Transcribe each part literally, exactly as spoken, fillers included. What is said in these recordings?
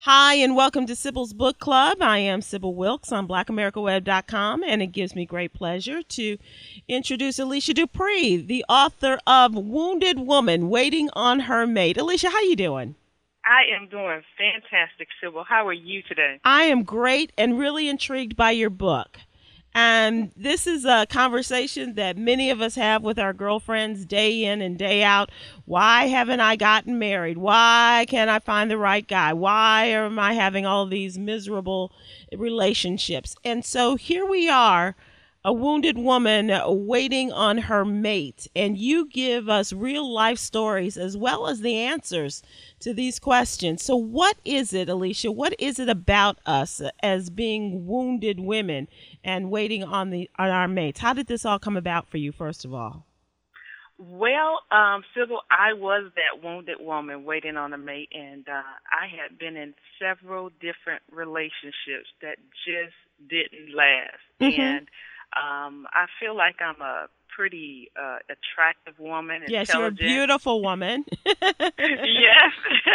Hi, and welcome to Sybil's Book Club. I am Sybil Wilkes on black america web dot com, and it gives me great pleasure to introduce Alicia Dupree, the author of Wounded Woman, Waiting on Her Mate. Alicia, how you doing? I am doing fantastic, Sybil. How are you today? I am great and really intrigued by your book. And this is a conversation that many of us have with our girlfriends day in and day out. Why haven't I gotten married? Why can't I find the right guy? Why am I having all these miserable relationships? And so here we are, a wounded woman waiting on her mate. And you give us real life stories as well as the answers to these questions. So what is it, Alicia? What is it about us as being wounded women and waiting on the on our mates? How did this all come about for you, first of all? Well, um, Sybil, I was that wounded woman waiting on a mate, and uh, I had been in several different relationships that just didn't last. Mm-hmm. And um, I feel like I'm a pretty uh, attractive woman, yes, intelligent. You're a beautiful woman. Yes.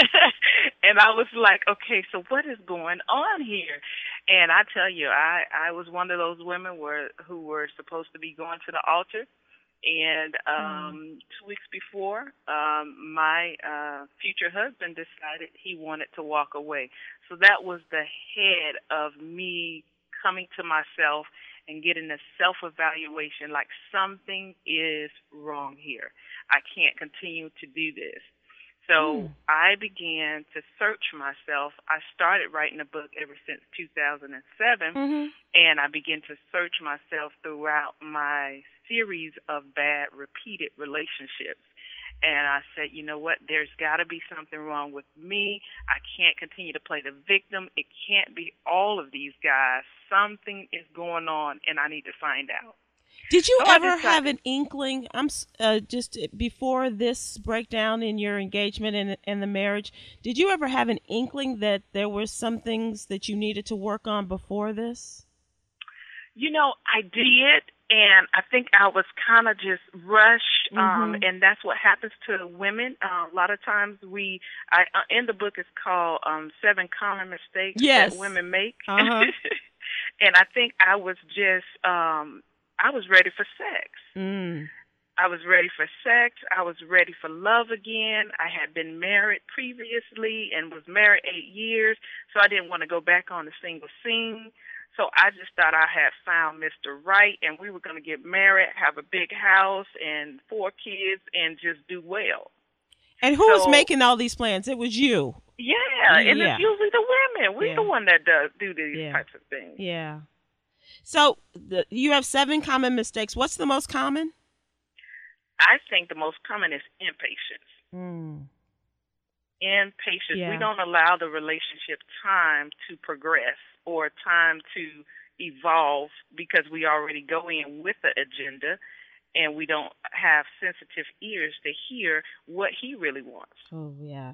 And I was like, okay, so what is going on here? And I tell you, I, I was one of those women where, who were supposed to be going to the altar. And um, mm. two weeks before, um, my uh, future husband decided he wanted to walk away. So that was the head of me coming to myself and getting a self-evaluation, like something is wrong here. I can't continue to do this. So mm. I began to search myself. I started writing a book ever since two thousand seven, mm-hmm. and I began to search myself throughout my series of bad, repeated relationships. And I said, you know what, there's got to be something wrong with me. I can't continue to play the victim. It can't be all of these guys. Something is going on, and I need to find out. Did you so ever have an inkling, I'm uh, just before this breakdown in your engagement and, and the marriage, did you ever have an inkling that there were some things that you needed to work on before this? You know, I did. And I think I was kind of just rushed, um, mm-hmm. and that's what happens to women. Uh, a lot of times we, I, uh, in the book, it's called um, Seven Common Mistakes yes. That Women Make. Uh-huh. And I think I was just, um, I was ready for sex. Mm. I was ready for sex. I was ready for love again. I had been married previously and was married eight years, so I didn't want to go back on the single scene. So I just thought I had found Mister Right, and we were going to get married, have a big house and four kids, and just do well. And who so, was making all these plans? It was you. Yeah, and yeah. It's usually the women. We're yeah. the one that does do these yeah. types of things. Yeah. So the, you have seven common mistakes. What's the most common? I think the most common is impatience. Mm. Impatience. Yeah. We don't allow the relationship time to progress or time to evolve because we already go in with the agenda and we don't have sensitive ears to hear what he really wants. Oh, yeah.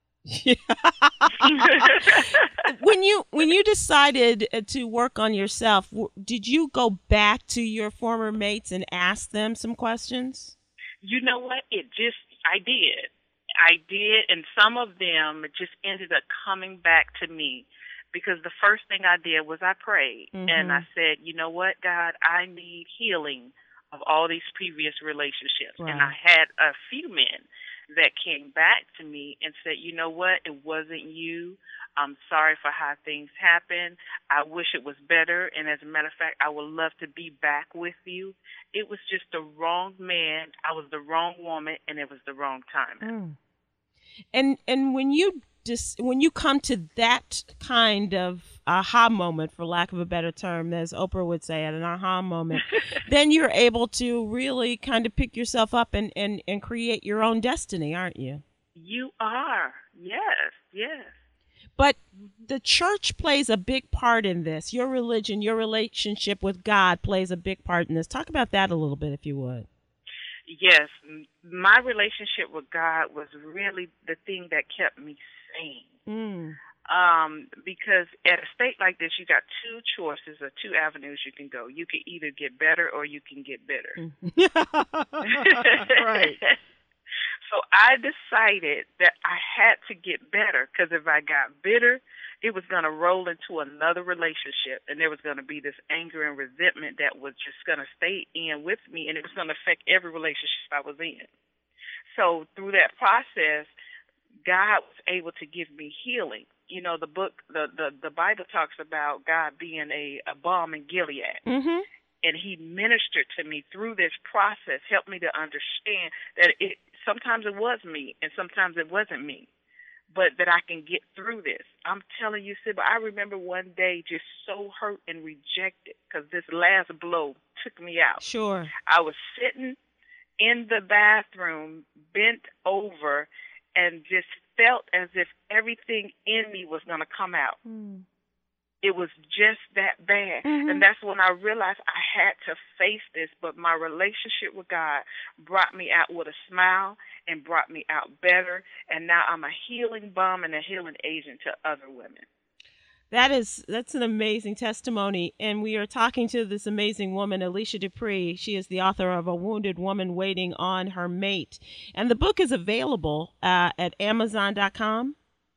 when you when you decided to work on yourself, did you go back to your former mates and ask them some questions? You know what? It just, I did. I did, and some of them just ended up coming back to me. Because the first thing I did was I prayed, mm-hmm. and I said, you know what, God, I need healing of all these previous relationships. Right. And I had a few men that came back to me and said, you know what, it wasn't you. I'm sorry for how things happened. I wish it was better. And as a matter of fact, I would love to be back with you. It was just the wrong man. I was the wrong woman, and it was the wrong timing. Mm. And and when you just when you come to that kind of aha moment, for lack of a better term, as Oprah would say, at an aha moment, then you're able to really kind of pick yourself up and, and, and create your own destiny, aren't you? You are. Yes, yes. But the church plays a big part in this. Your religion, your relationship with God plays a big part in this. Talk about that a little bit, if you would. Yes, my relationship with God was really the thing that kept me sane. Mm. Um, because at a state like this, you got two choices or two avenues you can go. You can either get better or you can get bitter. Right. So I decided that I had to get better because if I got bitter, it was going to roll into another relationship, and there was going to be this anger and resentment that was just going to stay in with me, and it was going to affect every relationship I was in. So through that process, God was able to give me healing. You know, the book, the the, the Bible talks about God being a, a balm in Gilead. Mm-hmm. And he ministered to me through this process, helped me to understand that it sometimes it was me and sometimes it wasn't me, but that I can get through this. I'm telling you, Sybil, I remember one day just so hurt and rejected because this last blow took me out. Sure. I was sitting in the bathroom, bent over, and just felt as if everything in me was going to come out. Mm. It was just that bad. Mm-hmm. And that's when I realized I had to face this. But my relationship with God brought me out with a smile and brought me out better. And now I'm a healing balm and a healing agent to other women. That is, that's an amazing testimony. And we are talking to this amazing woman, Alicia Dupree. She is the author of A Wounded Woman Waiting on Her Mate. And the book is available uh, at amazon dot com.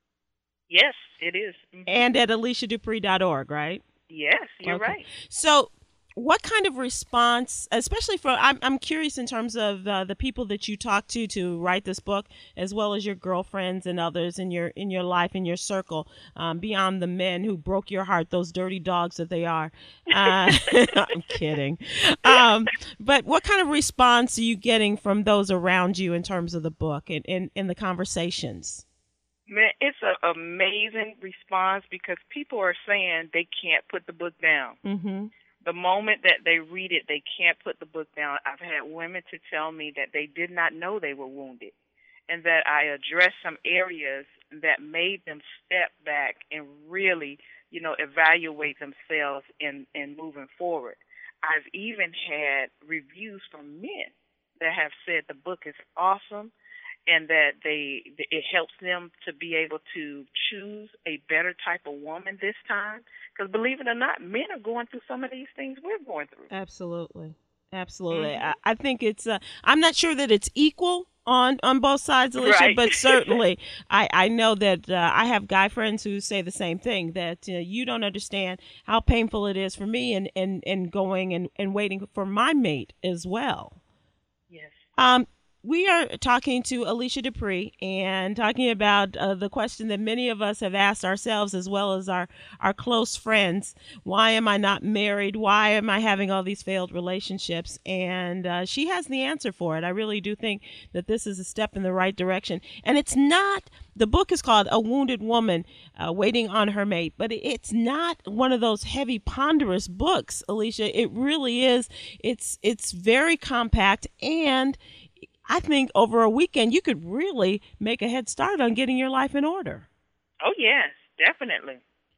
Yes, it is. Mm-hmm. And at alicia dupree dot org, right? Yes, you're okay. right. So what kind of response, especially from, I'm, I'm curious in terms of uh, the people that you talk to to write this book, as well as your girlfriends and others in your in your life, in your circle, um, beyond the men who broke your heart, those dirty dogs that they are. Uh, I'm kidding. Um, but what kind of response are you getting from those around you in terms of the book and in, in the conversations? Man, it's an amazing response because people are saying they can't put the book down. Mm-hmm. The moment that they read it, they can't put the book down. I've had women to tell me that they did not know they were wounded and that I addressed some areas that made them step back and really, you know, evaluate themselves in, in moving forward. I've even had reviews from men that have said the book is awesome, and that they it helps them to be able to choose a better type of woman this time. Because believe it or not, men are going through some of these things we're going through. Absolutely. Absolutely. Mm-hmm. I, I think it's, uh, I'm not sure that it's equal on, on both sides, Alicia, right. but certainly I, I know that uh, I have guy friends who say the same thing, that uh, you don't understand how painful it is for me and, and, and going and, and waiting for my mate as well. Yes. Um, We are talking to Alicia Dupree and talking about uh, the question that many of us have asked ourselves as well as our, our close friends. Why am I not married? Why am I having all these failed relationships? And uh, she has the answer for it. I really do think that this is a step in the right direction. And it's not, the book is called A Wounded Woman uh, Waiting on Her Mate, but it's not one of those heavy, ponderous books, Alicia. It really is. It's, it's very compact, and I think over a weekend you could really make a head start on getting your life in order. Oh, yes, definitely.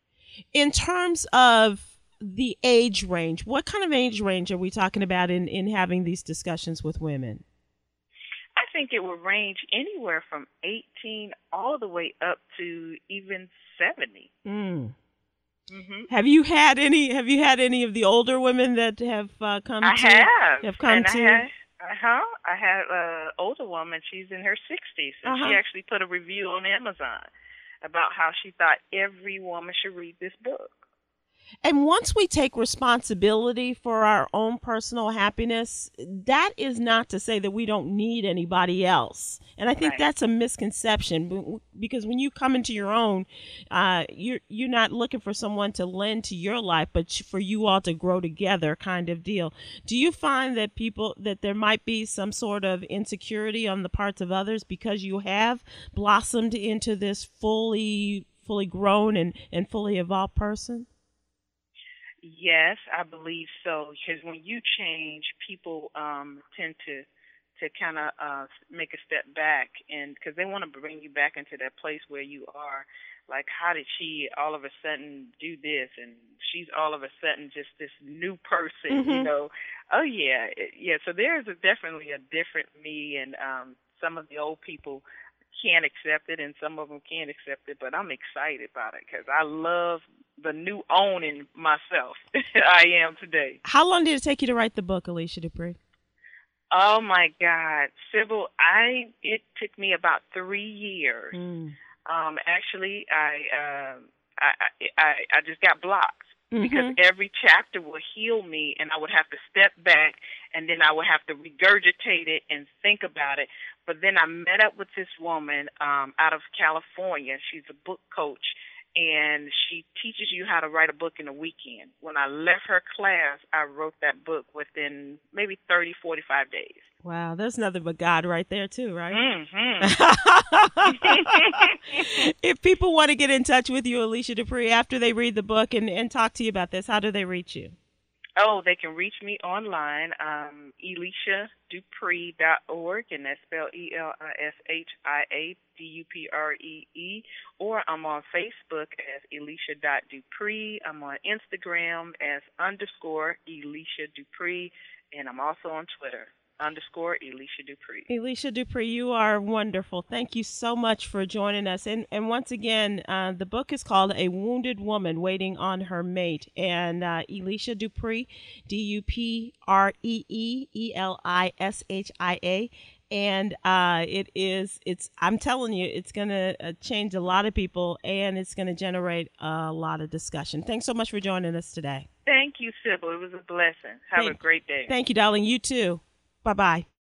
In terms of the age range, what kind of age range are we talking about in, in having these discussions with women? I think it would range anywhere from eighteen all the way up to even seventy. Mm. Mm-hmm. Have you had any? Have you had any of the older women that have uh, come? I to, have. Have come and to. I have, uh-huh. I had an older woman. She's in her sixties, and uh-huh. she actually put a review on Amazon about how she thought every woman should read this book. And once we take responsibility for our own personal happiness, that is not to say that we don't need anybody else. And I think right. that's a misconception, because when you come into your own, uh, you're you're not looking for someone to lend to your life, but for you all to grow together, kind of deal. Do you find that people that there might be some sort of insecurity on the parts of others because you have blossomed into this fully fully grown and, and fully evolved person? Yes, I believe so. Because when you change, people um, tend to to kind of uh, make a step back, and because they want to bring you back into that place where you are. Like, how did she all of a sudden do this, and she's all of a sudden just this new person, mm-hmm. you know? Oh yeah, yeah. So there's a, definitely a different me, and um, some of the old people can't accept it, and some of them can't accept it. But I'm excited about it because I love the new owning myself I am today. How long did it take you to write the book, Alicia Dupree? Oh my God, Sybil, I it took me about three years. Mm. Um, actually, I um, I, I I I just got blocked because Mhm. every chapter would heal me, and I would have to step back, and then I would have to regurgitate it and think about it. But then I met up with this woman um, out of California. She's a book coach, and she teaches you how to write a book in a weekend. When I left her class, I wrote that book within maybe thirty, forty-five days. Wow, there's nothing but God right there too, right? Mm-hmm. If people want to get in touch with you, Alicia Dupree, after they read the book and, and talk to you about this, how do they reach you? Oh, they can reach me online, um, Elicia Dupree dot org, and that's spelled E L I S H I A D U P R E E, or I'm on Facebook as Elicia dot Dupree. I'm on Instagram as underscore Elicia Dupree, and I'm also on Twitter, underscore Elicia Dupree. Alicia Dupree, you are wonderful. Thank you so much for joining us. And and once again, uh, the book is called A Wounded Woman Waiting on Her Mate. And uh, Alicia Dupree, D U P R E E E L I S H I A. And uh, it is, it's, I'm telling you, it's going to uh, change a lot of people, and it's going to generate a lot of discussion. Thanks so much for joining us today. Thank you, Sybil. It was a blessing. Have Thank, a great day. thank you, darling. You too. Bye-bye.